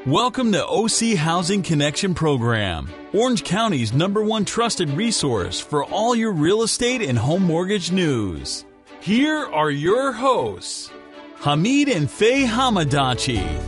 Welcome to OC Housing Connection Program, Orange County's #1 trusted resource for all your real estate and home mortgage news. Here are your hosts, Hamid and Faye Hamadachi.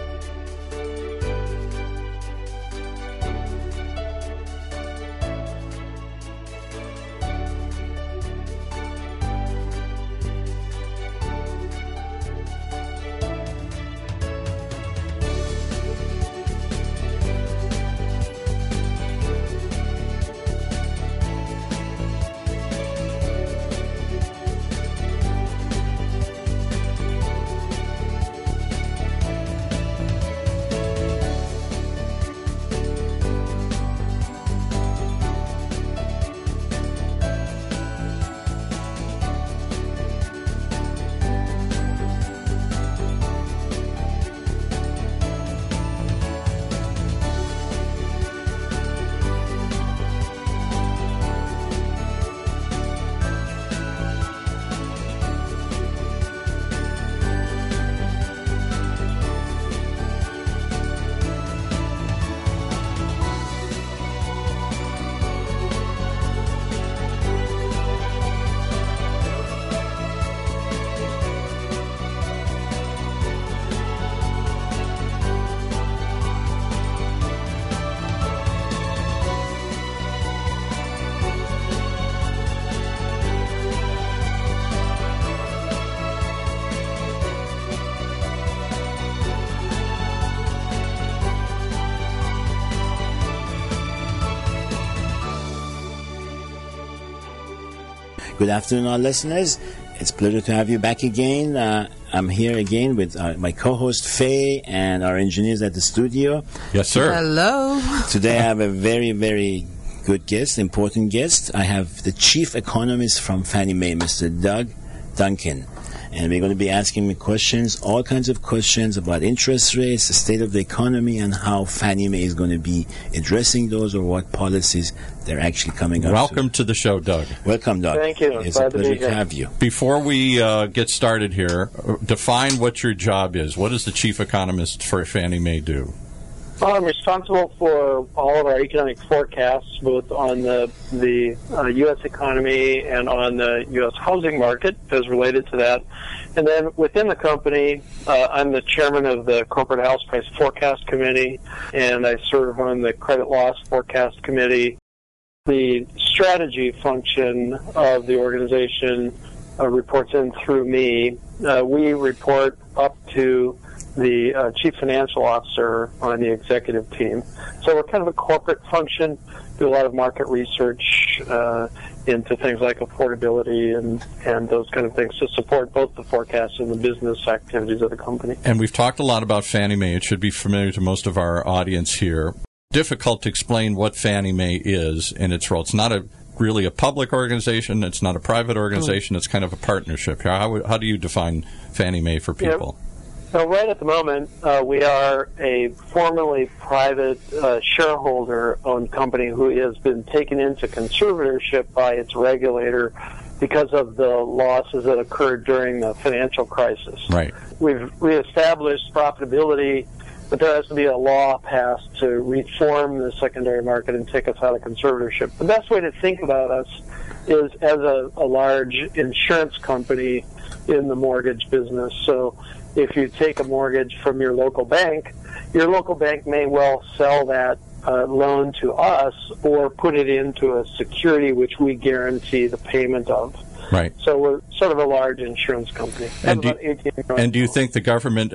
Good afternoon, our listeners. It's a pleasure to have you back again. I'm here again with my co-host, Faye, and our engineers at the studio. Yes, sir. Hello. Today I have a very, very good guest, important guest. I have the chief economist from Fannie Mae, Mr. Doug Duncan. And we're going to be asking me questions, all kinds of questions about interest rates, the state of the economy, and how Fannie Mae is going to be addressing those or what policies they're actually coming up. Welcome to the show, Doug. Welcome, Doug. Thank you. It's a pleasure to have you. Before we get started here, define what your job is. What does the chief economist for Fannie Mae do? I'm responsible for all of our economic forecasts, both on the U.S. economy and on the U.S. housing market, as related to that. And then within the company, I'm the chairman of the Corporate House Price Forecast Committee, and I serve on the Credit Loss Forecast Committee. The strategy function of the organization reports in through me. We report up to the chief financial officer on the executive team. So we're kind of a corporate function, do a lot of market research into things like affordability and those kind of things to support both the forecasts and the business activities of the company. And we've talked a lot about Fannie Mae. It should be familiar to most of our audience here. Difficult to explain what Fannie Mae is and its role. It's not really a public organization. It's not a private organization. It's kind of a partnership. How do you define Fannie Mae for people? Yeah. So right at the moment, we are a formerly private shareholder-owned company who has been taken into conservatorship by its regulator because of the losses that occurred during the financial crisis. Right. We've reestablished profitability, but there has to be a law passed to reform the secondary market and take us out of conservatorship. The best way to think about us is as a large insurance company in the mortgage business. So if you take a mortgage from your local bank may well sell that loan to us or put it into a security which we guarantee the payment of. Right. So we're sort of a large insurance company. And do you think the government,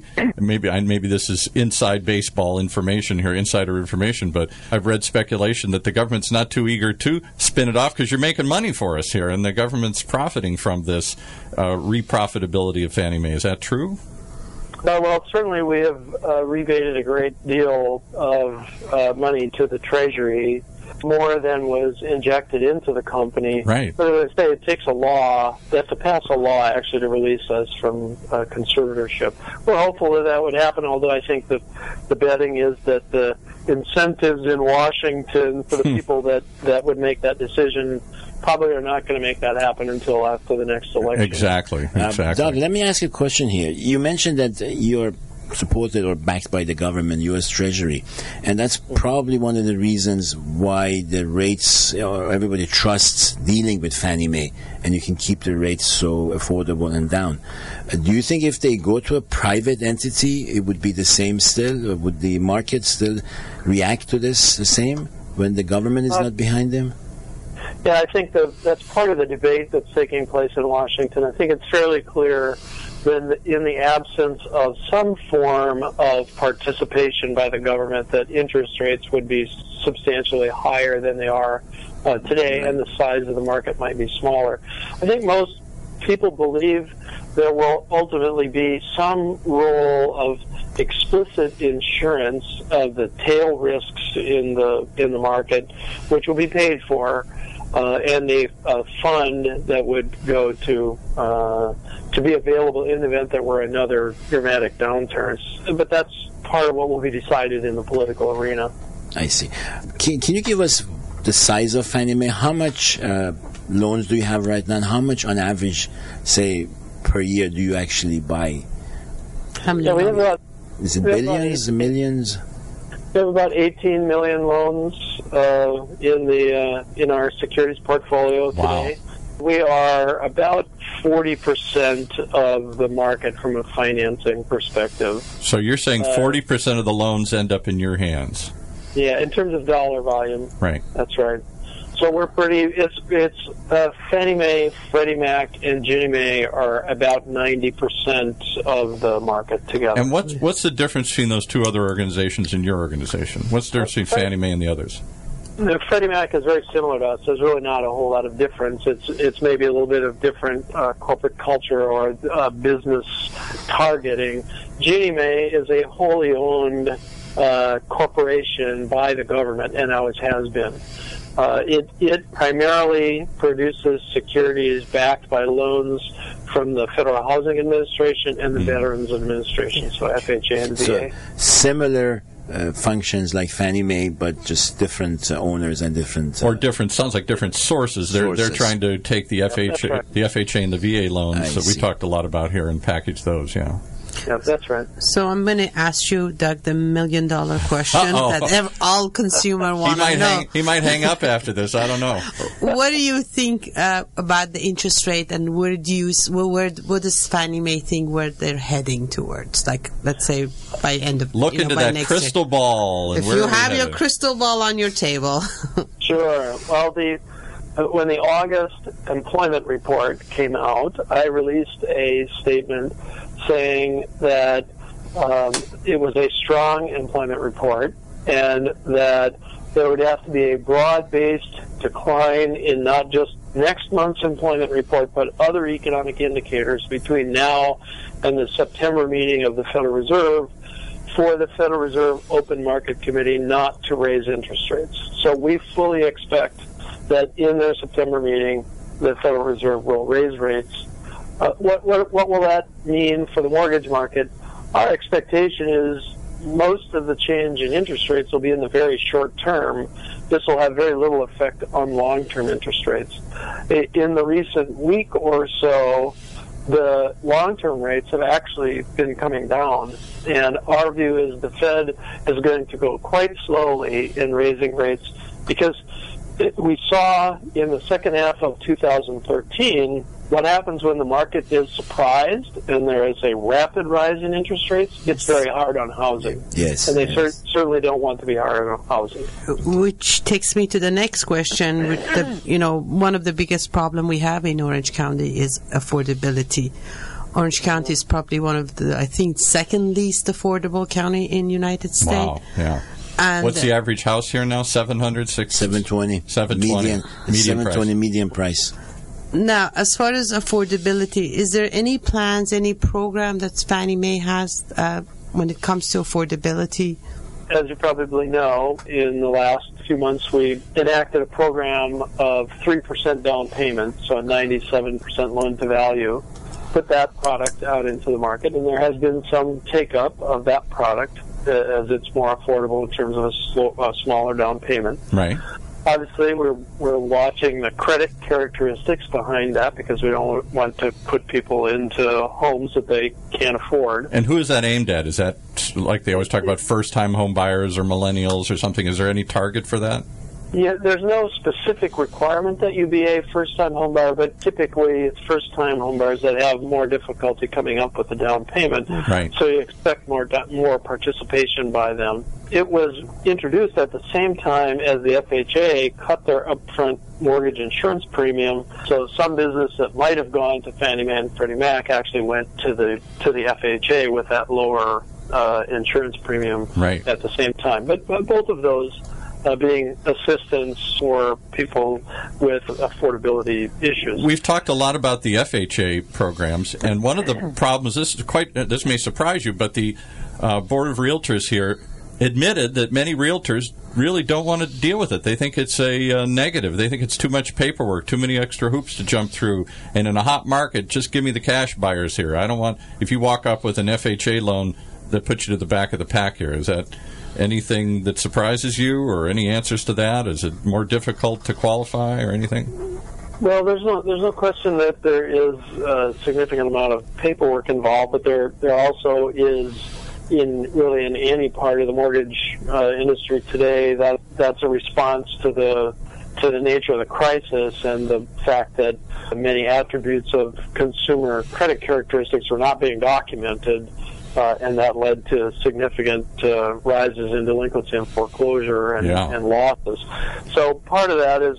maybe this is inside baseball information here, insider information, but I've read speculation that the government's not too eager to spin it off because you're making money for us here, and the government's profiting from this reprofitability of Fannie Mae. Is that true? Well, certainly we have rebated a great deal of money to the Treasury, more than was injected into the company. Right. But as I say, it takes a law. They have to pass a law, actually, to release us from conservatorship. We're hopeful that would happen, although I think the betting is that the incentives in Washington for the people that would make that decision probably are not going to make that happen until after the next election. Exactly. Doug, let me ask you a question here. You mentioned that you're supported or backed by the government, U.S. Treasury. And that's probably one of the reasons why the rates, everybody trusts dealing with Fannie Mae, and you can keep the rates so affordable and down. Do you think if they go to a private entity, it would be the same still? Or would the market still react to this the same when the government is not behind them? Yeah, I think that's part of the debate that's taking place in Washington. I think it's fairly clear that in the absence of some form of participation by the government, that interest rates would be substantially higher than they are today, and the size of the market might be smaller. I think most people believe there will ultimately be some role of explicit insurance of the tail risks in the market, which will be paid for, and the fund that would go to be available in the event there were another dramatic downturn. But that's part of what will be decided in the political arena. I see. Can you give us the size of Fannie Mae? How much loans do you have right now, and how much on average, say, per year do you actually buy? How many? Is it billions, millions? We have about 18 million loans in our securities portfolio today. Wow. We are about 40% of the market from a financing perspective. So you're saying 40% of the loans end up in your hands? Yeah, in terms of dollar volume. Right. That's right. So we're it's Fannie Mae, Freddie Mac, and Ginnie Mae are about 90% of the market together. And what's the difference between those two other organizations and your organization? What's the difference between Fannie Mae and the others? Freddie Mac is very similar to us. There's really not a whole lot of difference. It's maybe a little bit of different corporate culture or business targeting. Ginnie Mae is a wholly owned corporation by the government, and always has been. It primarily produces securities backed by loans from the Federal Housing Administration and the Veterans Administration, so FHA and VA. So similar functions like Fannie Mae, but just different owners and different... sounds like different sources. They're trying to take the FHA, right, the FHA and the VA loans that we talked a lot about here and package those, yeah. Yeah, that's right. So I'm going to ask you, Doug, the $1 million question that all consumer want to know. He might hang up after this. I don't know. What do you think about the interest rate, and what does Fannie Mae think where they're heading towards? Like, let's say by end of look into by that crystal ball. And if you have your crystal ball on your table. Sure. Well, when the August employment report came out, I released a statement saying that it was a strong employment report and that there would have to be a broad-based decline in not just next month's employment report, but other economic indicators between now and the September meeting of the Federal Reserve for the Federal Reserve Open Market Committee not to raise interest rates. So we fully expect that in their September meeting, the Federal Reserve will raise rates. What will that mean for the mortgage market? Our expectation is most of the change in interest rates will be in the very short term. This will have very little effect on long-term interest rates. In the recent week or so, the long-term rates have actually been coming down, and our view is the Fed is going to go quite slowly in raising rates because we saw in the second half of 2013 what happens when the market is surprised and there is a rapid rise in interest rates. It's very hard on housing. Yes. And they certainly don't want to be hard on housing. Which takes me to the next question. One of the biggest problem we have in Orange County is affordability. Orange County is probably one of the, I think, second least affordable county in the United States. Wow, yeah. And what's the average house here now? 700, 720. 720. Median price. Now, as far as affordability, is there any plans, any program that Fannie Mae has when it comes to affordability? As you probably know, in the last few months we enacted a program of 3% down payment, so a 97% loan to value, put that product out into the market, and there has been some take-up of that product as it's more affordable in terms of a smaller down payment. Right. Obviously, we're watching the credit characteristics behind that because we don't want to put people into homes that they can't afford. And who is that aimed at? Is that like they always talk about first-time home buyers or millennials or something? Is there any target for that? Yeah, there's no specific requirement that you be a first-time home buyer, but typically it's first-time home buyers that have more difficulty coming up with a down payment. Right. So you expect more participation by them. It was introduced at the same time as the FHA cut their upfront mortgage insurance premium. So some business that might have gone to Fannie Mae and Freddie Mac actually went to the FHA with that lower insurance premium at the same time. But both of those being assistance for people with affordability issues. We've talked a lot about the FHA programs, and one of the problems, this may surprise you, but the Board of Realtors here admitted that many realtors really don't want to deal with it. They think it's a negative. They think it's too much paperwork, too many extra hoops to jump through. And in a hot market, just give me the cash buyers here. I don't want, if you walk up with an FHA loan that puts you to the back of the pack here, is that anything that surprises you, or any answers to that? Is it more difficult to qualify or anything? Well, there's no question that there is a significant amount of paperwork involved, but there also is in any part of the mortgage industry today. That's a response to the nature of the crisis and the fact that many attributes of consumer credit characteristics were not being documented. And that led to significant rises in delinquency and foreclosure and losses. So part of that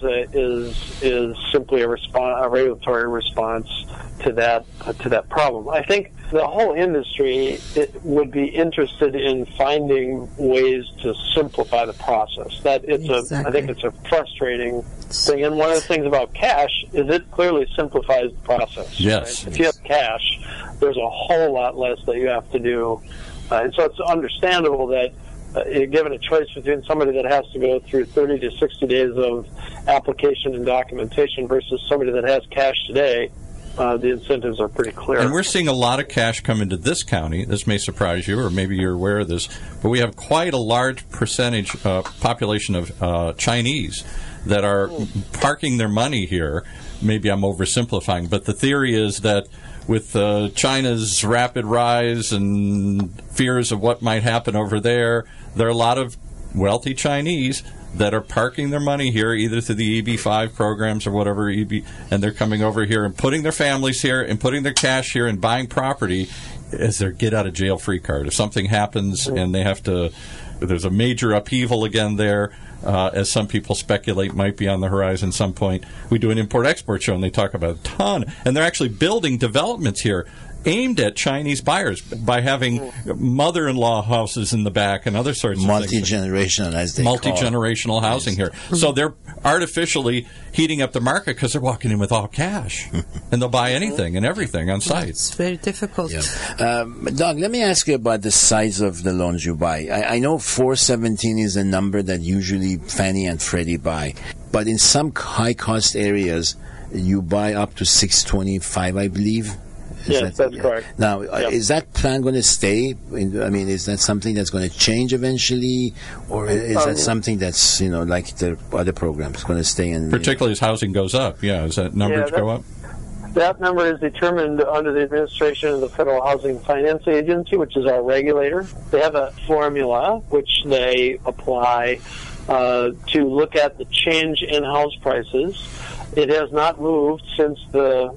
is simply a regulatory response to that problem. I think the whole industry would be interested in finding ways to simplify the process. I think it's a frustrating thing. And one of the things about cash is it clearly simplifies the process. Yes. Right? If you have cash, there's a whole lot less that you have to do. And so it's understandable that given a choice between somebody that has to go through 30 to 60 days of application and documentation versus somebody that has cash today, the incentives are pretty clear. And we're seeing a lot of cash come into this county. This may surprise you, or maybe you're aware of this, but we have quite a large percentage population of Chinese that are parking their money here. Maybe I'm oversimplifying, but the theory is that with China's rapid rise and fears of what might happen over there are a lot of wealthy Chinese that are parking their money here, either through the EB-5 programs or whatever, and they're coming over here and putting their families here and putting their cash here and buying property as their get-out-of-jail-free card. If something happens and they have to, there's a major upheaval again there, as some people speculate might be on the horizon some point. We do an import-export show, and they talk about a ton. And they're actually building developments here aimed at Chinese buyers by having mother-in-law houses in the back and other sorts of multi-generational, as they call it. Multi-generational housing here. So they're artificially heating up the market because they're walking in with all cash. And they'll buy anything and everything on site. It's very difficult. Yeah. Doug, let me ask you about the size of the loans you buy. I know 417 is a number that usually Fannie and Freddie buy. But in some high-cost areas, you buy up to 625, I believe. Yes, that's correct. Now, is that plan going to stay? Is that something that's going to change eventually? Or is that something that's, like the other programs, going to stay in? Particularly as housing goes up, Does that number go up? That number is determined under the administration of the Federal Housing Finance Agency, which is our regulator. They have a formula which they apply to look at the change in house prices. It has not moved since the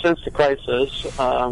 crisis,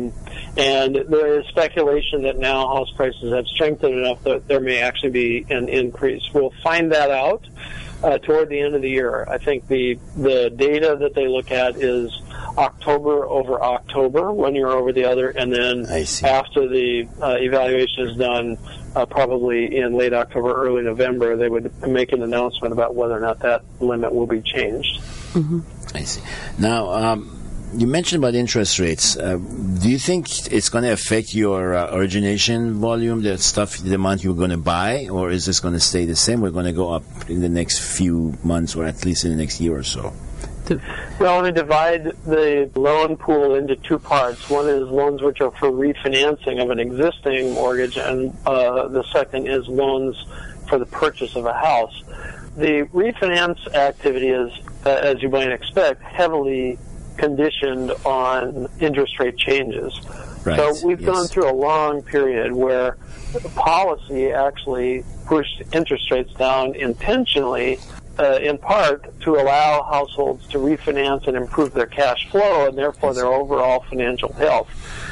and there is speculation that now house prices have strengthened enough that there may actually be an increase. We'll find that out toward the end of the year. I think the data that they look at is October over October, 1 year over the other, and then after the evaluation is done, probably in late October, early November, they would make an announcement about whether or not that limit will be changed. Mm-hmm. I see. Now, you mentioned about interest rates. Do you think it's going to affect your origination volume, the amount you're going to buy, or is this going to stay the same? We're going to go up in the next few months, or at least in the next year or so. Well, we divide the loan pool into two parts. One is loans which are for refinancing of an existing mortgage, and the second is loans for the purchase of a house. the refinance activity is, as you might expect, heavily conditioned on interest rate changes. Right. So we've gone through a long period where policy actually pushed interest rates down intentionally, in part to allow households to refinance and improve their cash flow and therefore their overall financial health.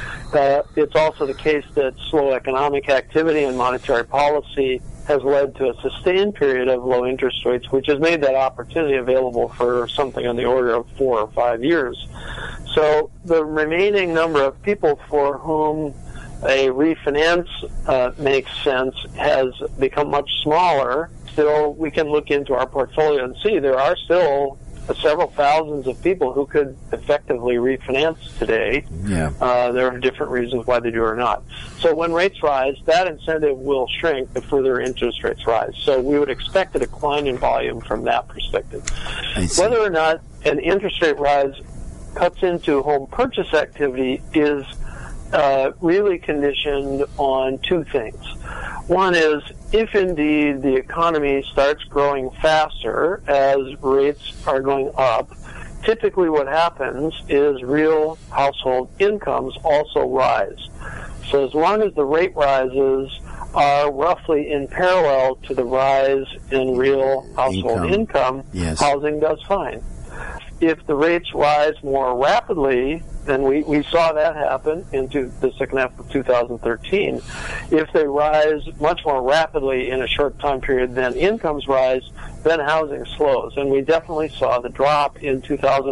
It's also the case that slow economic activity and monetary policy has led to a sustained period of low interest rates, which has made that opportunity available for something on the order of 4 or 5 years. So the remaining number of people for whom a refinance makes sense has become much smaller. Still, we can look into our portfolio and see there are still several thousands of people who could effectively refinance today. Yeah. There are different reasons why they do or not. So when rates rise, that incentive will shrink the further interest rates rise. So we would expect a decline in volume from that perspective. Whether or not an interest rate rise cuts into home purchase activity is really conditioned on two things. One is, if indeed the economy starts growing faster as rates are going up, typically what happens is real household incomes also rise. So as long as the rate rises are roughly in parallel to the rise in real household income, yes, housing does fine. If the rates rise more rapidly, and we saw that happen into the second half of 2013. If they rise much more rapidly in a short time period than incomes rise, then housing slows. And we definitely saw the drop in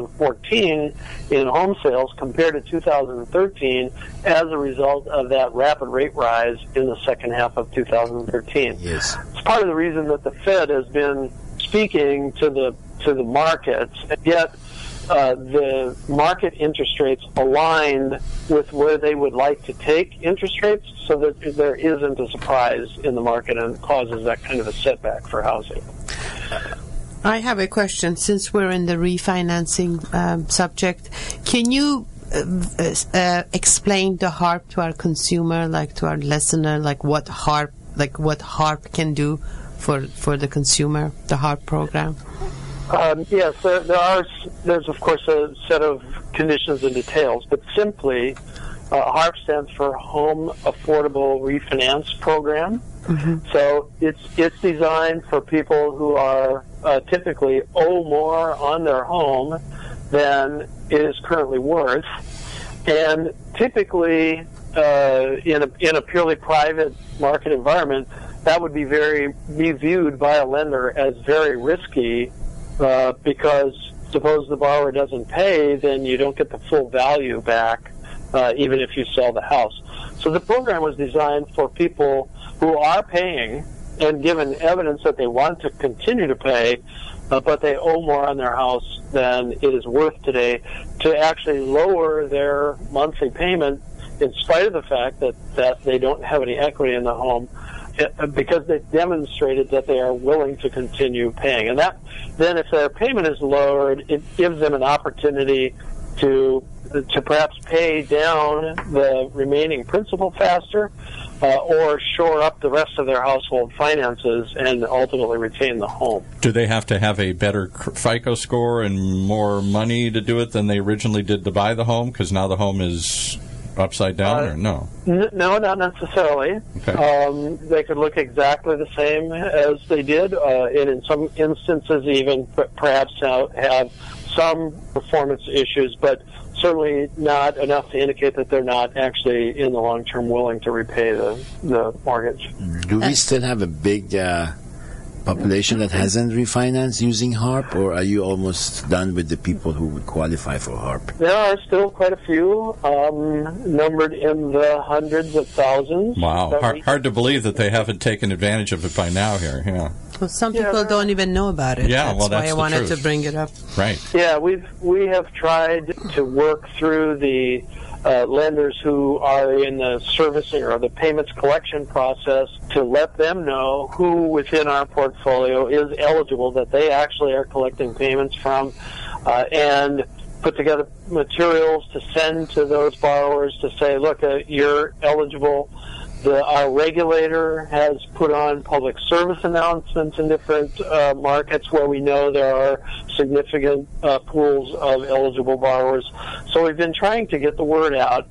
2014 in home sales compared to 2013 as a result of that rapid rate rise in the second half of 2013. Yes. It's part of the reason that the Fed has been speaking to the markets, yet the market interest rates aligned with where they would like to take interest rates so that there isn't a surprise in the market and causes that kind of a setback for housing. I have a question. Since we're in the refinancing subject, can you explain the HARP to our consumer, like to our listener, like what HARP can do for the consumer, the HARP program? Yes, there's of course a set of conditions and details, but simply HARP stands for Home Affordable Refinance Program. Mm-hmm. So it's designed for people who are typically owe more on their home than it is currently worth, and typically in a purely private market environment, that would be viewed by a lender as very risky. Because suppose the borrower doesn't pay, then you don't get the full value back, even if you sell the house. So the program was designed for people who are paying and given evidence that they want to continue to pay, but they owe more on their house than it is worth today, to actually lower their monthly payment in spite of the fact that they don't have any equity in the home, because they've demonstrated that they are willing to continue paying. And that, then if their payment is lowered, it gives them an opportunity to perhaps pay down the remaining principal faster, or shore up the rest of their household finances and ultimately retain the home. Do they have to have a better FICO score and more money to do it than they originally did to buy the home, because now the home is upside down, or no? No, not necessarily. Okay. They could look exactly the same as they did, and in some instances even perhaps have some performance issues, but certainly not enough to indicate that they're not actually in the long term willing to repay the mortgage. Do we still have a big population that hasn't refinanced using HARP, or are you almost done with the people who would qualify for HARP? There are still quite a few, numbered in the hundreds of thousands. Wow. Hard to believe that they haven't taken advantage of it by now here. Yeah. Well, some people don't even know about it. Yeah, that's why I wanted truth. to bring it up. Right. Yeah, we have tried to work through the lenders who are in the servicing or the payments collection process to let them know who within our portfolio is eligible, that they actually are collecting payments from, and put together materials to send to those borrowers to say, look, you're eligible Our regulator has put on public service announcements in different markets where we know there are significant pools of eligible borrowers. So we've been trying to get the word out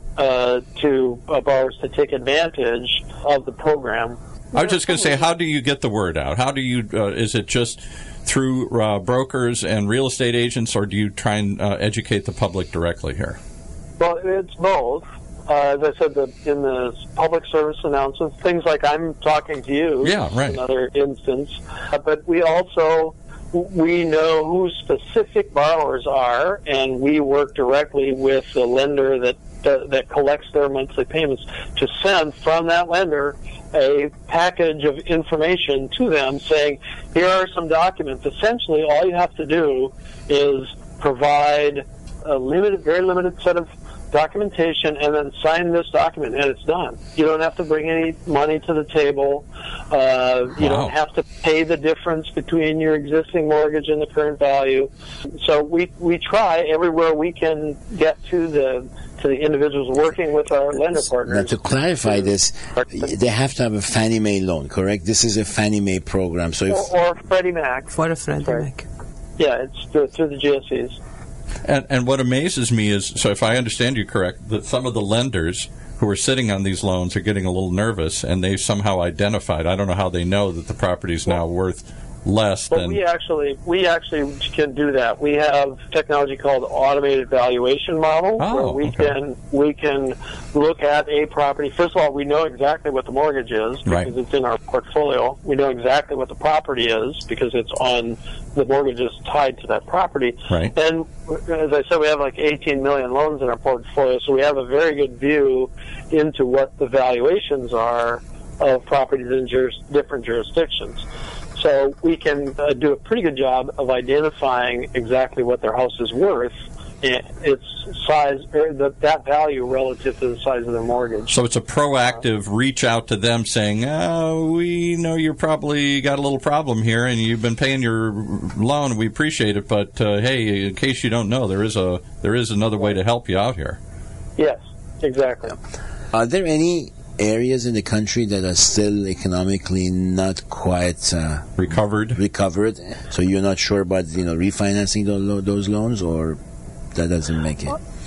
to borrowers to take advantage of the program. I was just going to say, how do you get the word out? How do you? Is it just through brokers and real estate agents, or do you try and educate the public directly here? Well, it's both. As I said, in the public service announcements, things like I'm talking to you, another instance. But we also, we know who specific borrowers are, and we work directly with the lender that collects their monthly payments to send from that lender a package of information to them saying, here are some documents. Essentially, all you have to do is provide a very limited set of documentation and then sign this document, and it's done. You don't have to bring any money to the table. You don't have to pay the difference between your existing mortgage and the current value. So we try everywhere we can get to the individuals working with our lender partners. Now, to clarify this, they have to have a Fannie Mae loan, correct? This is a Fannie Mae program. So or Freddie Mac. For a Freddie Mac. Yeah, it's through the GSEs. And what amazes me is, so if I understand you correct, that some of the lenders who are sitting on these loans are getting a little nervous, and they've somehow identified, I don't know how they know that the property is now worth less than... We actually can do that. We have technology called automated valuation model, where we can look at a property. First of all, we know exactly what the mortgage is because it's in our portfolio. We know exactly what the property is because it's on the mortgage is tied to that property. Right. And as I said, we have like 18 million loans in our portfolio, so we have a very good view into what the valuations are of properties in different jurisdictions. So we can do a pretty good job of identifying exactly what their house is worth, its size, or that value relative to the size of their mortgage. So it's a proactive reach out to them saying, we know you probably got a little problem here and you've been paying your loan. We appreciate it, but hey, in case you don't know, there is another way to help you out here. Yes, exactly. Are there any areas in the country that are still economically not quite recovered? So you're not sure about refinancing those loans, or that doesn't make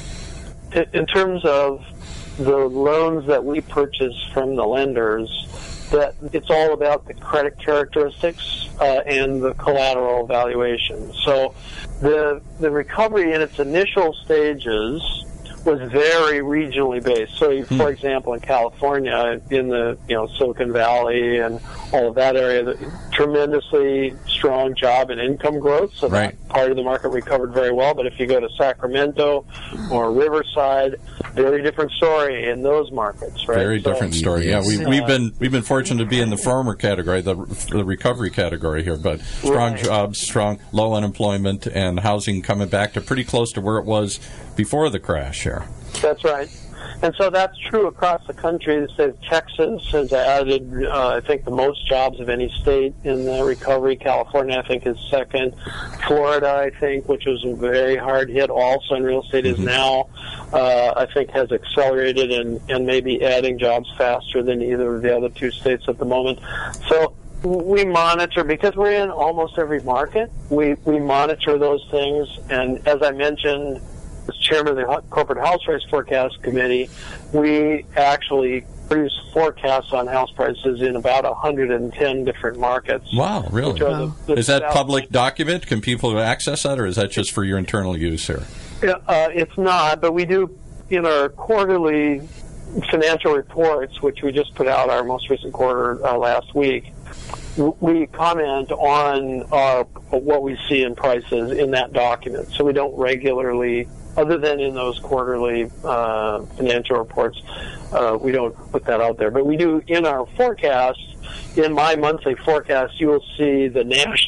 it? In terms of the loans that we purchase from the lenders, that it's all about the credit characteristics and the collateral valuation. So the recovery in its initial stages was very regionally based. So, for example, in California, in the Silicon Valley and all of that area, tremendously strong job and income growth. So that part of the market recovered very well. But if you go to Sacramento or Riverside, very different story in those markets. Right? Very different story. Yeah, we've been fortunate to be in the former category, the recovery category here. But strong jobs, strong low unemployment, and housing coming back to pretty close to where it was before the crash here. That's right. And so that's true across the country. The state of Texas has added, I think, the most jobs of any state in the recovery. California, I think, is second. Florida, I think, which was a very hard hit also in real estate, is now, I think, has accelerated and may be adding jobs faster than either of the other two states at the moment. So we monitor, because we're in almost every market, we monitor those things. And as I mentioned, as chairman of the Corporate House Price Forecast Committee, we actually produce forecasts on house prices in about 110 different markets. Wow, really? Is that public document? Can people access that, or is that just for your internal use here? It's not, but we do, in our quarterly financial reports, which we just put out our most recent quarter last week, we comment on what we see in prices in that document. So we don't regularly, other than in those quarterly financial reports, we don't put that out there. But we do in our forecast. In my monthly forecast, you will see the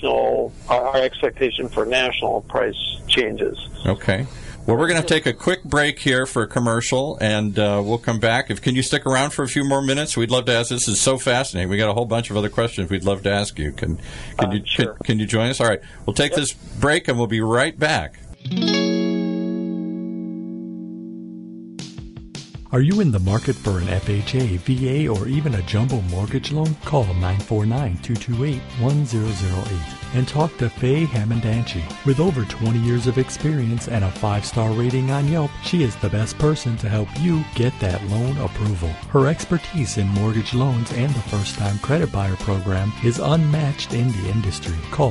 our expectation for national price changes. Okay. Well, we're going to take a quick break here for a commercial, and we'll come back. Can you stick around for a few more minutes? We'd love to ask. This is so fascinating. We got a whole bunch of other questions we'd love to ask you. Can you join us? All right. We'll take this break, and we'll be right back. Are you in the market for an FHA, VA, or even a jumbo mortgage loan? Call 949-228-1008 and talk to Faye Hamandanchi. With over 20 years of experience and a 5-star rating on Yelp, she is the best person to help you get that loan approval. Her expertise in mortgage loans and the first-time credit buyer program is unmatched in the industry. Call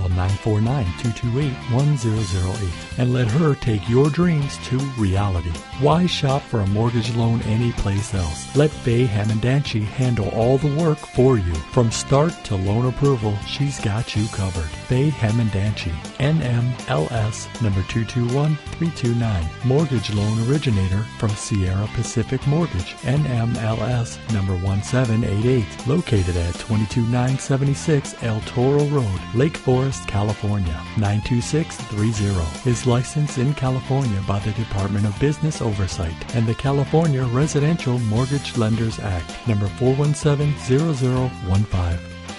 949-228-1008 and let her take your dreams to reality. Why shop for a mortgage loan anyplace else? Let Faye Hamandanchi handle all the work for you. From start to loan approval, she's got you covered. Faye Hamandanchi, NMLS number 221329, mortgage loan originator from Sierra Pacific Mortgage, NMLS number 1788, located at 22976 El Toro Road, Lake Forest, California, 92630. Is licensed in California by the Department of Business Oversight and the California Residential Mortgage Lenders Act, number 4170015.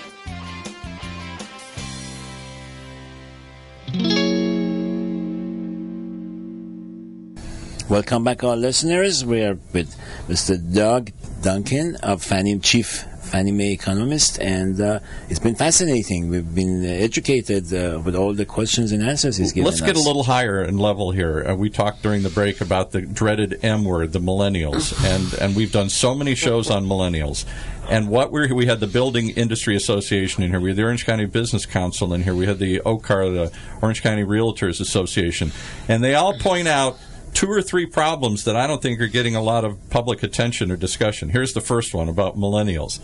Welcome back, our listeners. We are with Mr. Doug Duncan, Chief Fannie Mae economist, and it's been fascinating. We've been educated with all the questions and answers he's given us. Let's get a little higher in level here. We talked during the break about the dreaded M word, the millennials, and we've done so many shows on millennials. And we had the Building Industry Association in here. We had the Orange County Business Council in here. We had the OCAR, the Orange County Realtors Association, and they all point out 2 or 3 problems that I don't think are getting a lot of public attention or discussion. Here's the first one about millennials.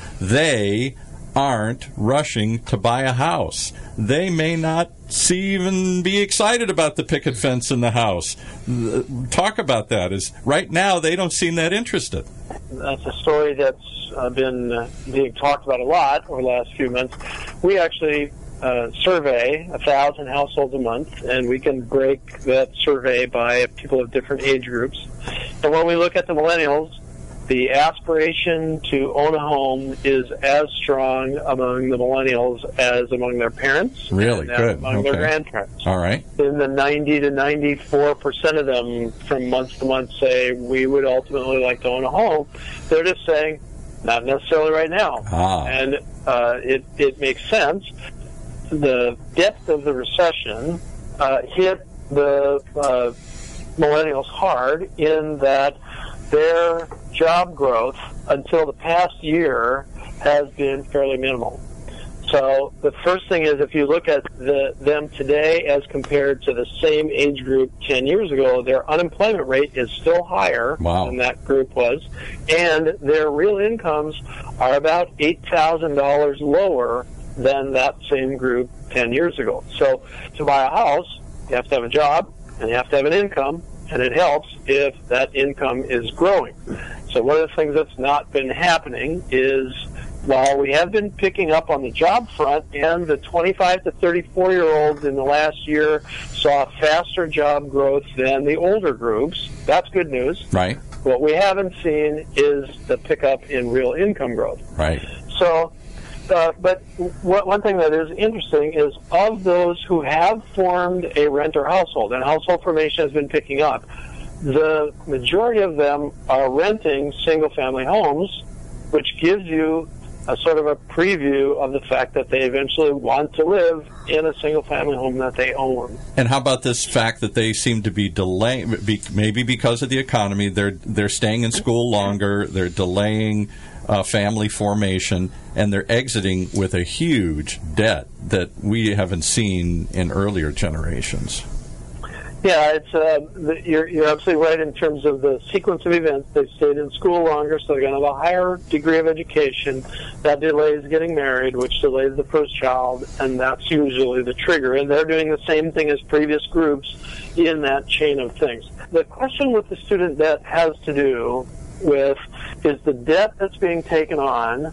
They aren't rushing to buy a house. They may not even be excited about the picket fence in the house. Talk about that. Right now, they don't seem that interested. That's a story that's been being talked about a lot over the last few months. We actually survey 1,000 households a month, and we can break that survey by people of different age groups. And when we look at the millennials, the aspiration to own a home is as strong among the millennials as among their parents. Really? And good. among their grandparents. All right. In the 90 to 94% of them from month to month say we would ultimately like to own a home. They're just saying not necessarily right now. And it makes sense. The depth of the recession hit the millennials hard in that their job growth until the past year has been fairly minimal. So the first thing is, if you look at them today as compared to the same age group 10 years ago, their unemployment rate is still higher than that group was, and their real incomes are about $8,000 lower than that same group 10 years ago. So to buy a house, you have to have a job, and you have to have an income, and it helps if that income is growing. So one of the things that's not been happening is, while we have been picking up on the job front, and the 25 to 34-year-olds in the last year saw faster job growth than the older groups, that's good news. Right. What we haven't seen is the pickup in real income growth. Right. So, but one thing that is interesting is, of those who have formed a renter household, and household formation has been picking up, the majority of them are renting single-family homes, which gives you a sort of a preview of the fact that they eventually want to live in a single-family home that they own. And how about this fact that they seem to be delaying, maybe because of the economy, they're staying in school longer, they're delaying family formation, and they're exiting with a huge debt that we haven't seen in earlier generations. Yeah, you're absolutely right in terms of the sequence of events. They've stayed in school longer, so they're going to have a higher degree of education. That delays getting married, which delays the first child, and that's usually the trigger. And they're doing the same thing as previous groups in that chain of things. The question with the student debt has to do with, is the debt that's being taken on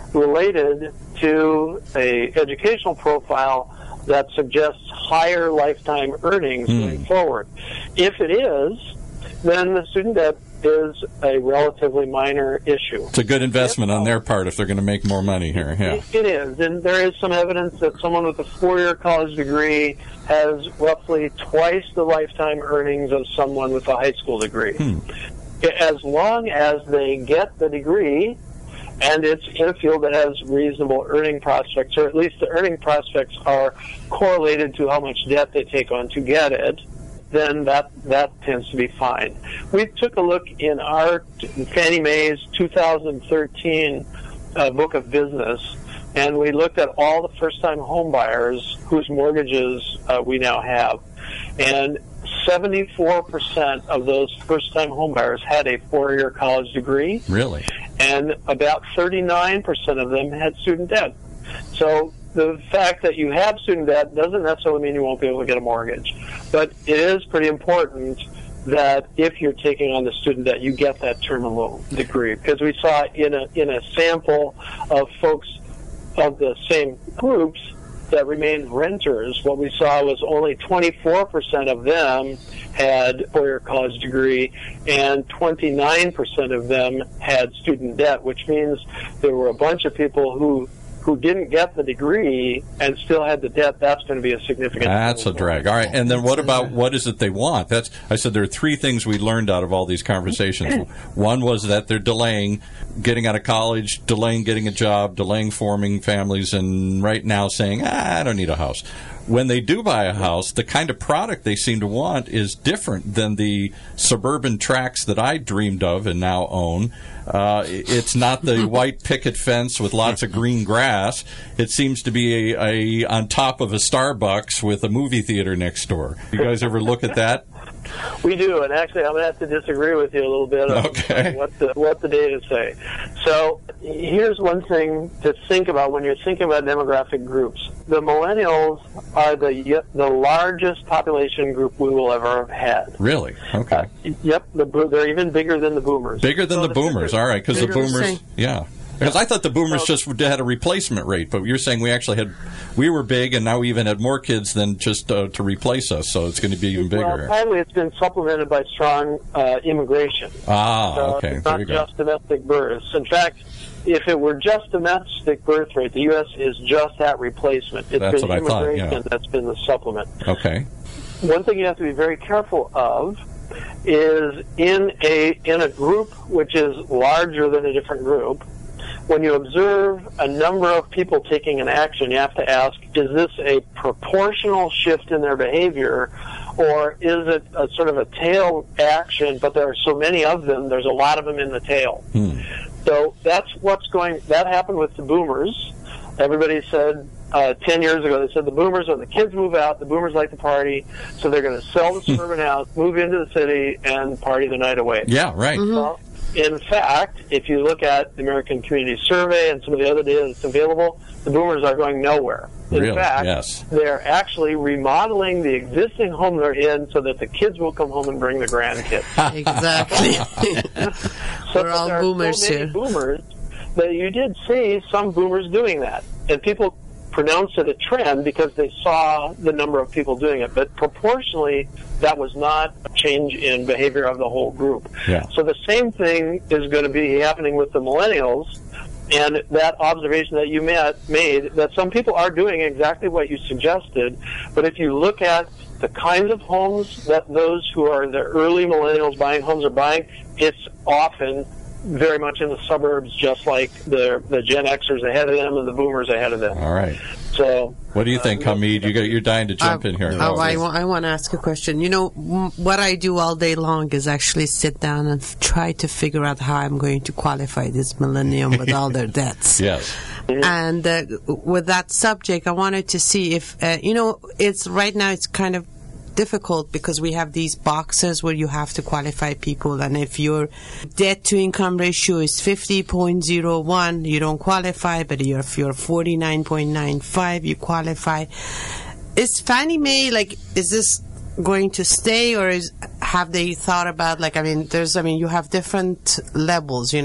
related to a educational profile that suggests higher lifetime earnings going forward? If it is, then the student debt is a relatively minor issue. It's a good investment on their part if they're going to make more money here. Yeah. It is, and there is some evidence that someone with a 4-year college degree has roughly twice the lifetime earnings of someone with a high school degree. as long as they get the degree and it's in a field that has reasonable earning prospects, or at least the earning prospects are correlated to how much debt they take on to get it, then that tends to be fine. We took a look in our Fannie Mae's 2013 book of business, and we looked at all the first-time home buyers whose mortgages we now have. And 74% of those first-time home buyers had a four-year college degree. Really? And about 39% of them had student debt. So the fact that you have student debt doesn't necessarily mean you won't be able to get a mortgage. But it is pretty important that if you're taking on the student debt, you get that term loan degree. Because we saw in a sample of folks of the same groups that remained renters, what we saw was only 24% of them had a four-year college degree and 29% of them had student debt, which means there were a bunch of people who didn't get the degree and still had the debt. That's going to be a significant. That's a drag. All right, and then what about what is it they want? I said there are three things we learned out of all these conversations. One was that they're delaying getting out of college, delaying getting a job, delaying forming families, and right now saying, I don't need a house. When they do buy a house, the kind of product they seem to want is different than the suburban tracts that I dreamed of and now own. It's not the white picket fence with lots of green grass. It seems to be a on top of a Starbucks with a movie theater next door. You guys ever look at that? We do, and actually I'm going to have to disagree with you a little bit on what the data say. So here's one thing to think about when you're thinking about demographic groups. The millennials are the largest population group we will ever have had. Really? Okay. Yep, they're even bigger than the boomers. Bigger than the boomers, all right, because the boomers, yeah. Because I thought the boomers just had a replacement rate, but you're saying we were big, and now we even had more kids than just to replace us, so it's going to be even bigger. Well, finally, it's been supplemented by strong immigration. Okay. It's not just domestic births. In fact, if it were just domestic birth rate, the U.S. is just at replacement. It's That's been what I thought, immigration that's been the supplement. Okay. One thing you have to be very careful of is in a group which is larger than a different group, when you observe a number of people taking an action, you have to ask, is this a proportional shift in their behavior, or is it a sort of a tail action, but there are so many of them, there's a lot of them in the tail. So that's that happened with the boomers. Everybody said 10 years ago, they said the boomers, when the kids move out, the boomers like to party, so they're going to sell the suburban house, move into the city, and party the night away. Yeah, right. Well, in fact, if you look at the American Community Survey and some of the other data that's available, the boomers are going nowhere. In fact, they're actually remodeling the existing home they're in so that the kids will come home and bring the grandkids. Exactly. So we're all there boomers are so many here. Boomers, but you did see some boomers doing that. And people pronounced it a trend because they saw the number of people doing it. But proportionally, that was not a change in behavior of the whole group. Yeah. So the same thing is going to be happening with the millennials. And that observation that you made, that some people are doing exactly what you suggested, but if you look at the kinds of homes that those who are the early millennials buying homes are buying, it's often very much in the suburbs, just like the Gen Xers ahead of them and the Boomers ahead of them. All right. So, what do you think, Hamid? You're dying to jump in here. I want to ask a question. You know, what I do all day long is actually sit down and try to figure out how I'm going to qualify this millennium with all their debts. Yes. And with that subject, I wanted to see if, it's right now it's kind of difficult because we have these boxes where you have to qualify people, and if your debt to income ratio is 50.01, you don't qualify, but if you're 49.95, you qualify. Is Fannie Mae, is this going to stay, or have they thought about, you have different levels,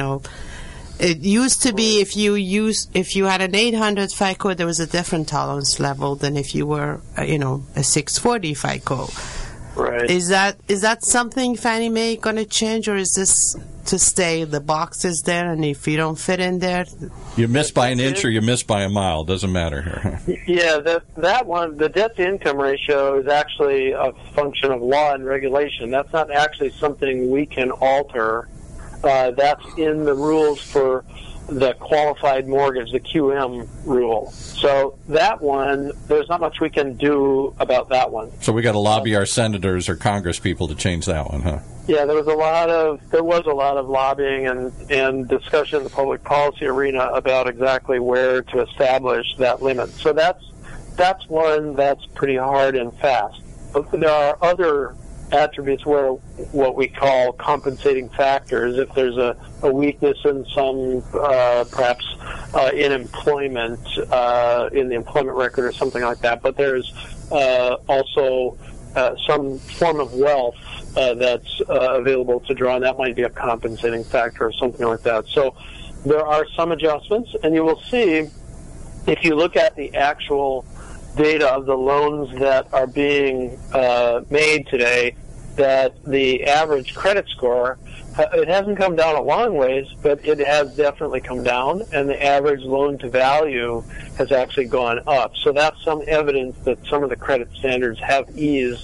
It used to be if you had an 800 FICO, there was a different tolerance level than if you were, a 640 FICO. Right. Is that something Fannie Mae going to change, or is this to stay. The box is there, and if you don't fit in there, you miss by an inch or you miss by a mile. Doesn't matter here. Yeah, that one, the debt-to-income ratio is actually a function of law and regulation. That's not actually something we can alter. That's in the rules for the qualified mortgage, the QM rule. So that one, there's not much we can do about that one. So we got to lobby our senators or Congress people to change that one, huh? Yeah, there was a lot of lobbying and discussion in the public policy arena about exactly where to establish that limit. So that's one that's pretty hard and fast. But there are other attributes where what we call compensating factors. If there's a weakness in some, perhaps in employment, in the employment record or something like that, but there's also some form of wealth that's available to draw, and that might be a compensating factor or something like that. So there are some adjustments, and you will see if you look at the actual data of the loans that are being made today, that the average credit score, it hasn't come down a long ways, but it has definitely come down, and the average loan to value has actually gone up. So that's some evidence that some of the credit standards have eased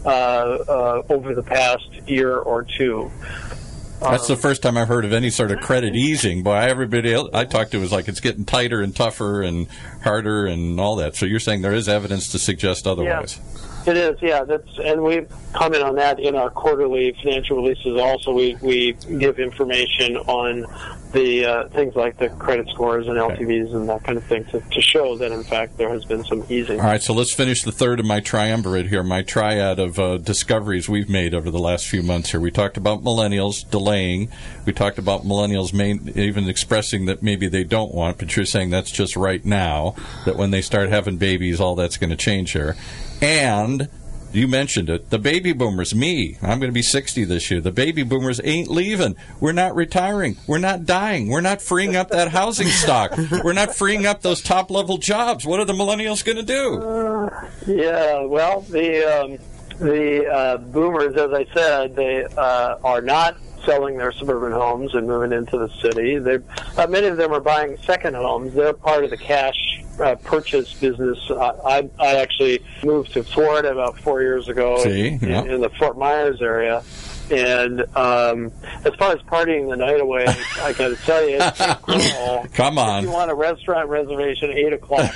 over the past year or two. That's the first time I've heard of any sort of credit easing. Boy, everybody else I talked to was like it's getting tighter and tougher and harder and all that. So you're saying there is evidence to suggest otherwise? Yeah, it is, yeah. And we comment on that in our quarterly financial releases also. We give information on the things like the credit scores and LTVs and that kind of thing to show that, in fact, there has been some easing. All right, so let's finish the third of my triumvirate here, my triad of discoveries we've made over the last few months here. We talked about millennials delaying. We talked about millennials even expressing that maybe they don't want, but you're saying that's just right now, that when they start having babies, all that's going to change here. And you mentioned it. The baby boomers, me, I'm going to be 60 this year. The baby boomers ain't leaving. We're not retiring. We're not dying. We're not freeing up that housing stock. We're not freeing up those top-level jobs. What are the millennials going to do? Yeah, well, the boomers, as I said, they are not selling their suburban homes and moving into the city. Many of them are buying second homes. They're part of the cash purchase business. I actually moved to Florida about 4 years ago in the Fort Myers area. And as far as partying the night away, I got to tell you, it's incredible. Come on. If you want a restaurant reservation, 8 o'clock.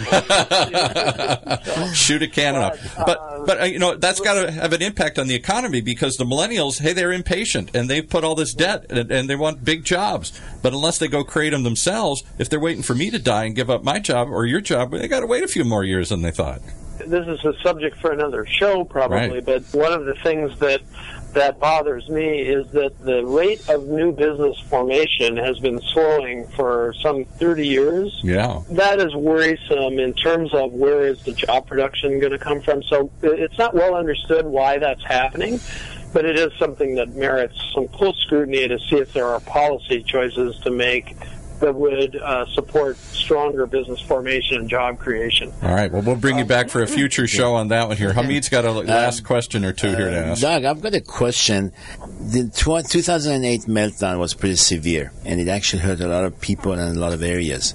Shoot a cannon up. But that's got to have an impact on the economy because the millennials, hey, they're impatient and they've put all this debt and they want big jobs. But unless they go create them themselves, if they're waiting for me to die and give up my job or your job, they got to wait a few more years than they thought. This is a subject for another show, probably. Right. But one of the things that bothers me is that the rate of new business formation has been slowing for some 30 years. Yeah. That is worrisome in terms of where is the job production going to come from. So it's not well understood why that's happening, but it is something that merits some close scrutiny to see if there are policy choices to make that would support stronger business formation and job creation. All right. Well, we'll bring you back for a future show on that one here. Hamid's got a last question or two here to ask. Doug, I've got a question. The 2008 meltdown was pretty severe, and it actually hurt a lot of people in a lot of areas.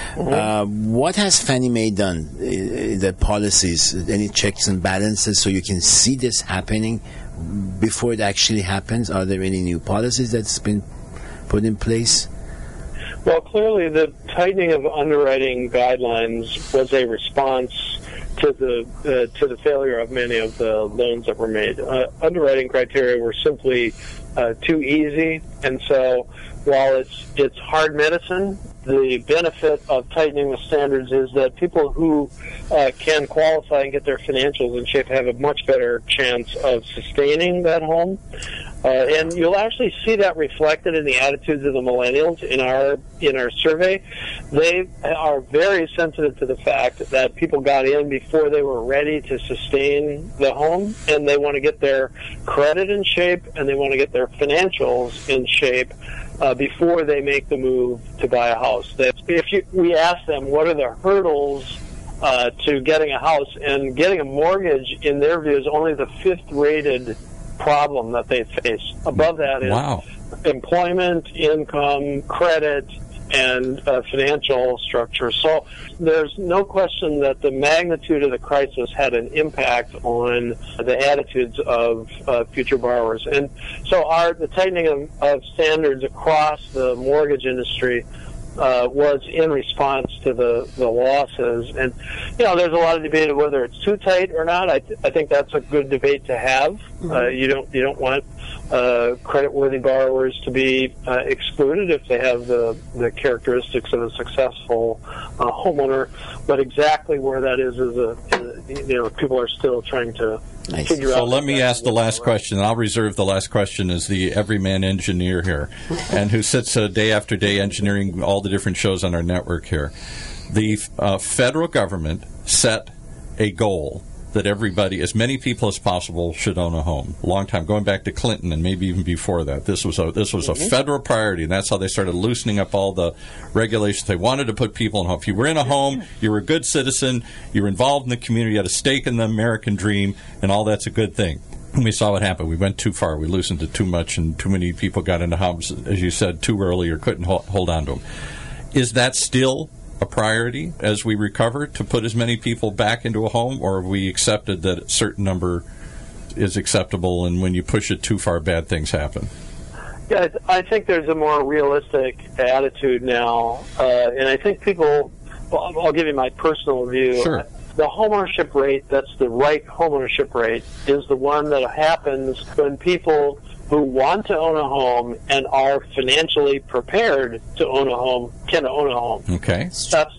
What has Fannie Mae done? The policies, any checks and balances so you can see this happening before it actually happens? Are there any new policies that's been put in place? Well, clearly the tightening of underwriting guidelines was a response to the failure of many of the loans that were made. Underwriting criteria were simply too easy, and so while it's hard medicine, the benefit of tightening the standards is that people who can qualify and get their financials in shape have a much better chance of sustaining that home. And you'll actually see that reflected in the attitudes of the millennials in our survey. They are very sensitive to the fact that people got in before they were ready to sustain the home, and they want to get their credit in shape and they want to get their financials in shape before they make the move to buy a house. We ask them what are the hurdles to getting a house, and getting a mortgage, in their view, is only the 5th rated problem that they face. Above that is employment, income, credit, and financial structure. So there's no question that the magnitude of the crisis had an impact on the attitudes of future borrowers. And so the tightening of standards across the mortgage industry was in response to the losses. And, there's a lot of debate of whether it's too tight or not. I think that's a good debate to have. You don't want creditworthy borrowers to be excluded if they have the characteristics of a successful homeowner. But exactly where that is people are still trying to figure out. So let me ask the last question, and I'll reserve the last question as the everyman engineer here, and who sits day after day engineering all the different shows on our network here. The federal government set a goal that everybody, as many people as possible, should own a home. A long time, going back to Clinton and maybe even before that. This was a federal priority, and that's how they started loosening up all the regulations. They wanted to put people in a home. If you were in a home, you were a good citizen, you were involved in the community, you had a stake in the American dream, and all that's a good thing. And we saw what happened. We went too far. We loosened it too much, and too many people got into homes, as you said, too early or couldn't hold on to them. Is that still a priority as we recover to put as many people back into a home, or have we accepted that a certain number is acceptable, and when you push it too far, bad things happen? Yeah, I think there's a more realistic attitude now, and I think people, I'll give you my personal view. Sure. The homeownership rate, that's the right homeownership rate, is the one that happens when people who want to own a home and are financially prepared to own a home can own a home. Okay. That's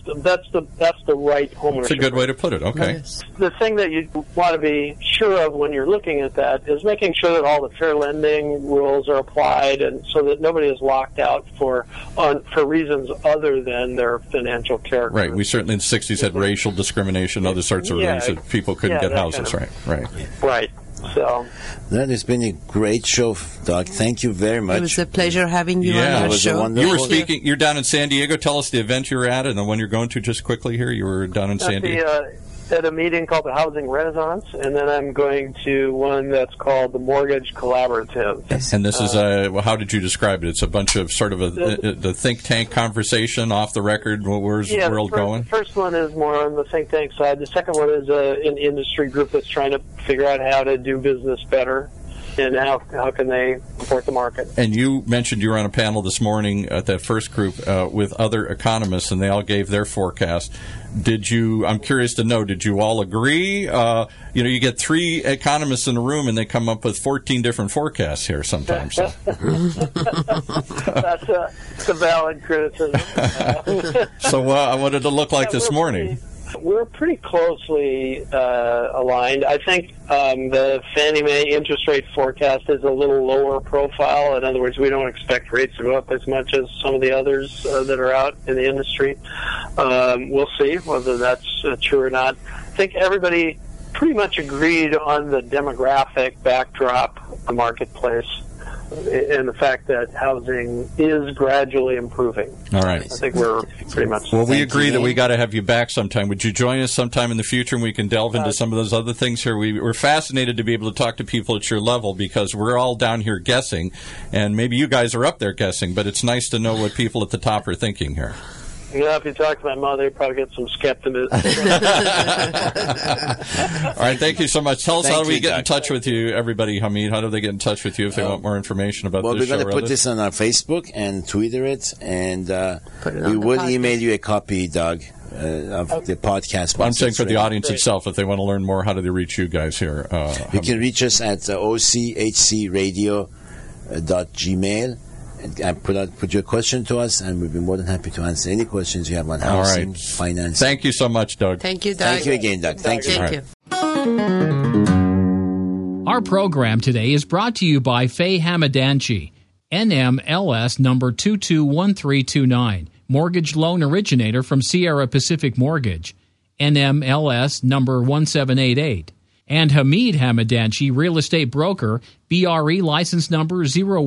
the right homeownership. That's a good way to put it. Okay. Yes. The thing that you want to be sure of when you're looking at that is making sure that all the fair lending rules are applied, and so that nobody is locked out for reasons other than their financial character. Right. We certainly in the 60s had racial discrimination, other sorts of reasons that people couldn't get houses. Right. Right. So that has been a great show, Doug. Thank you very much. It was a pleasure having you on our show. You were speaking. You're down in San Diego. Tell us the event you were at and the one you're going to just quickly here. You were down in San Diego. At a meeting called the Housing Renaissance, and then I'm going to one that's called the Mortgage Collaborative. And this is how did you describe it? It's a bunch of sort of the think tank conversation off the record. Where's the world going? The first one is more on the think tank side. The second one is an industry group that's trying to figure out how to do business better and how can they support the market. And you mentioned you were on a panel this morning at that first group with other economists, and they all gave their forecast. I'm curious to know, did you all agree? You get 3 economists in a room, and they come up with 14 different forecasts here sometimes. So. That's a valid criticism. So what did it look like this morning? We're pretty closely aligned. I think the Fannie Mae interest rate forecast is a little lower profile. In other words, we don't expect rates to go up as much as some of the others that are out in the industry. We'll see whether that's true or not. I think everybody pretty much agreed on the demographic backdrop of the marketplace and the fact that housing is gradually improving. All right. I think we're pretty much... Well, we agree that we got to have you back sometime. Would you join us sometime in the future and we can delve into some of those other things here? We're fascinated to be able to talk to people at your level because we're all down here guessing, and maybe you guys are up there guessing, but it's nice to know what people at the top are thinking here. If you talk to my mother, you probably get some skepticism. All right, thank you so much. Tell us how do we get in touch with you, everybody, Hamid? How do they get in touch with you if they want more information about this show? Well, we're going to put this on our Facebook and Twitter it, and we will email you a copy, Doug, of the podcast. I'm saying for the audience itself, if they want to learn more, how do they reach you guys here? You can reach us at ochcradio.gmail. And put your question to us, and we'll be more than happy to answer any questions you have on housing, finance. Thank you so much, Doug. Thank you, Doug. Thank you again, Doug. Thank you. Our program today is brought to you by Faye Hamadanchi, NMLS number 221329, mortgage loan originator from Sierra Pacific Mortgage, NMLS number 1788. And Hamid Hamadanchi, real estate broker, BRE license number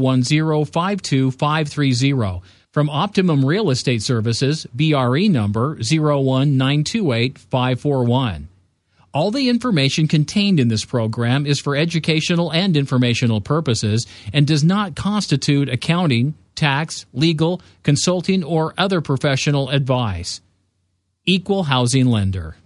010-52530. From Optimum Real Estate Services, BRE number 01928-541. All the information contained in this program is for educational and informational purposes and does not constitute accounting, tax, legal, consulting, or other professional advice. Equal Housing Lender.